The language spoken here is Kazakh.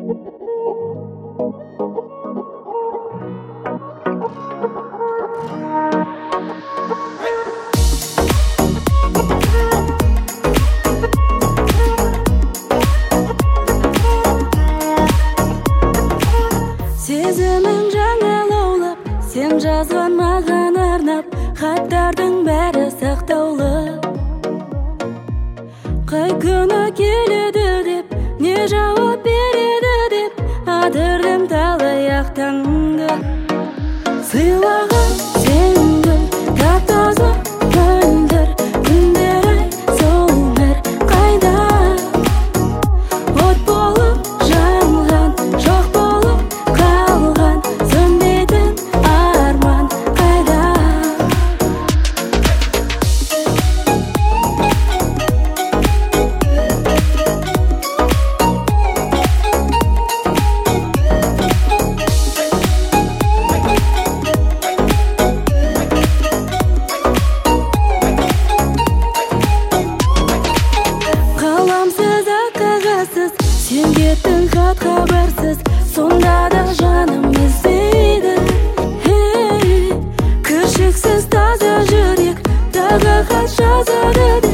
Сезімің жаңа лаулап, сен жазған маған арнап, хаттардың бәрі сақтаулы. Қай күні келеді деп, не жауап береді деп, адырдым талай ақтаңды. Сыйлаған сен гүл, тап-таза мөлдір, күндер ай солмыр қайда? От болып жанған, жоқ болып қалған, сөнбейтін арман қайда? Қаламсыз қағазсыз, сен кеттің хат хабарсыз, сонда да жаным іздейді. Кіршіксіз таза жүрек, тағы хат жазады.